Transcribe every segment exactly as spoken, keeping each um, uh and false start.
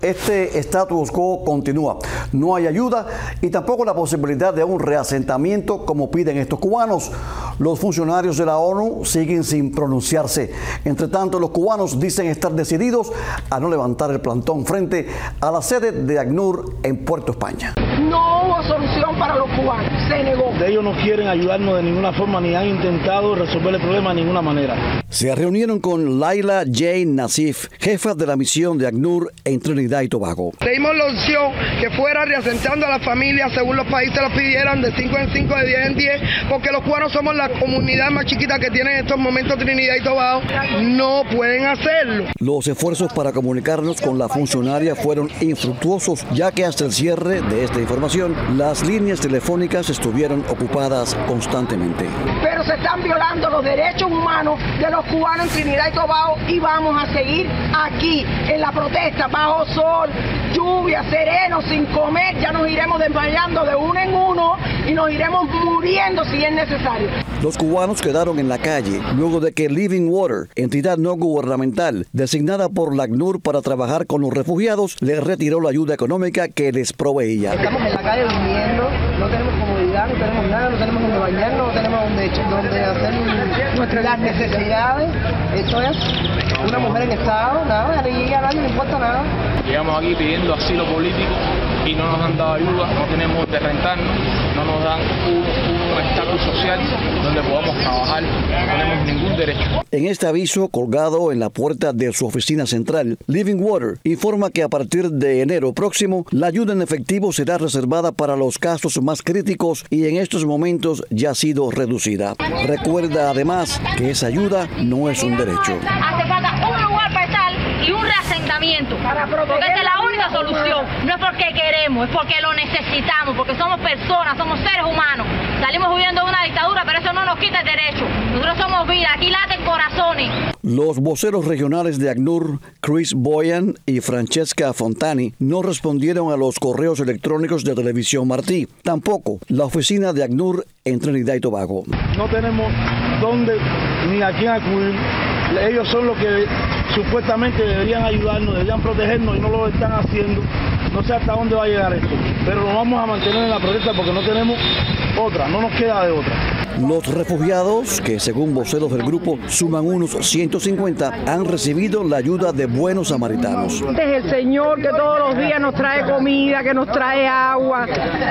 Este status quo continúa. No hay ayuda y tampoco la posibilidad de un reasentamiento como piden estos cubanos. Los funcionarios de la ONU siguen sin pronunciarse. Entre tanto, los cubanos dicen estar decididos a no levantar el plantón frente a la sede de ACNUR en Puerto España. No hubo solución para los cubanos, se negó. Ellos no quieren ayudarnos de ninguna forma ni han intentado resolver el problema de ninguna manera. Se reunieron con Laila Jane Nassif, jefa de la misión de ACNUR en Trinidad y Tobago. Le dimos la opción que fuera reasentando a las familias según los países lo pidieran, de cinco en cinco, de diez en diez, porque los cubanos somos la comunidad más chiquita que tiene en estos momentos Trinidad y Tobago. No pueden hacerlo. Los esfuerzos para comunicarnos con la funcionaria fueron infructuosos, ya que hasta el cierre de esta información, las líneas telefónicas estuvieron ocupadas constantemente. Pero se están violando los derechos humanos de los cubanos en Trinidad y Tobago y vamos a seguir aquí en la protesta bajo sol, lluvia, sereno, sin comer. Ya nos iremos desmayando de uno en uno y nos iremos muriendo si es necesario. Los cubanos quedaron en la calle luego de que Living Water, entidad no gubernamental designada por la ACNUR para trabajar con los refugiados, les retiró la ayuda económica que les proveía. Estamos en la calle viviendo, no tenemos comodidad, no tenemos nada, no tenemos donde bañarnos, no tenemos donde, donde hacer nuestras necesidades. Esto es una mujer en estado, nada, a nadie le importa nada. Llegamos aquí pidiendo asilo político y no nos han dado ayuda, no tenemos de rentarnos, no nos dan un, un estatus social donde podamos trabajar, no tenemos ningún derecho. En este aviso colgado en la puerta de su oficina central, Living Water informa que a partir de enero próximo, la ayuda en efectivo será reservada para los casos más críticos y en estos momentos ya ha sido reducida. Recuerda además que esa ayuda no es un derecho. Hace falta un lugar para estar y un reasentamiento, porque esta es la única solución. No es porque queremos, es porque lo necesitamos, porque somos personas, somos seres humanos. Salimos huyendo de una dictadura, pero eso no nos quita el derecho. Nosotros somos vida, aquí laten corazones. Los voceros regionales de ACNUR, Chris Boyan y Francesca Fontani, no respondieron a los correos electrónicos de Televisión Martí. Tampoco la oficina de ACNUR en Trinidad y Tobago. No tenemos dónde ni a quién acudir. Ellos son los que supuestamente deberían ayudarnos, deberían protegernos y no lo están haciendo. No sé hasta dónde va a llegar esto, pero nos vamos a mantener en la protesta porque no tenemos otra, no nos queda de otra. Los refugiados, que según voceros del grupo suman unos ciento cincuenta, han recibido la ayuda de buenos samaritanos. Este es el Señor que todos los días nos trae comida, que nos trae agua,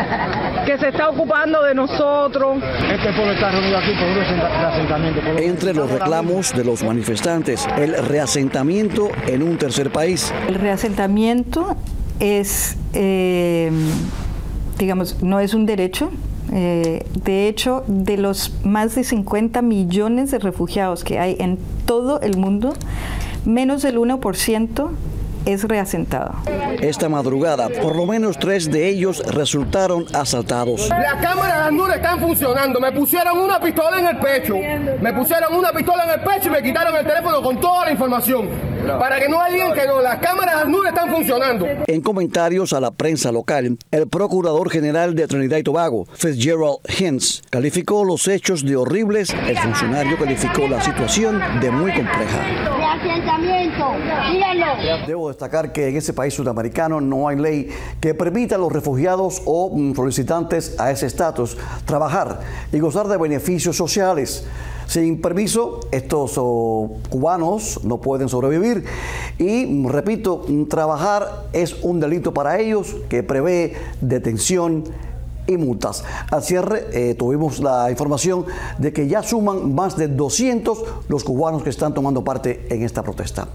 que se está ocupando de nosotros. Este pueblo está reunido aquí por un reasentamiento. Entre los reclamos de los manifestantes, el reasentamiento en un tercer país. El reasentamiento es, eh, digamos, no es un derecho. Eh, de hecho, de los más de cincuenta millones de refugiados que hay en todo el mundo, menos del uno por ciento es reasentado. Esta madrugada, por lo menos tres de ellos resultaron asaltados. Las cámaras de ACNUR están funcionando. Me pusieron una pistola en el pecho. Me pusieron una pistola en el pecho y me quitaron el teléfono con toda la información. Para que no digan que no, las cámaras de ACNUR están funcionando. En comentarios a la prensa local, el procurador general de Trinidad y Tobago, Fitzgerald Hinds, calificó los hechos de horribles. El funcionario calificó la situación de muy compleja. Reasentamiento, díganlo. Debo destacar que en ese país sudamericano no hay ley que permita a los refugiados o solicitantes a ese estatus trabajar y gozar de beneficios sociales. Sin permiso, estos oh, cubanos no pueden sobrevivir y, repito, trabajar es un delito para ellos que prevé detención y multas. Al cierre eh, tuvimos la información de que ya suman más de doscientos los cubanos que están tomando parte en esta protesta.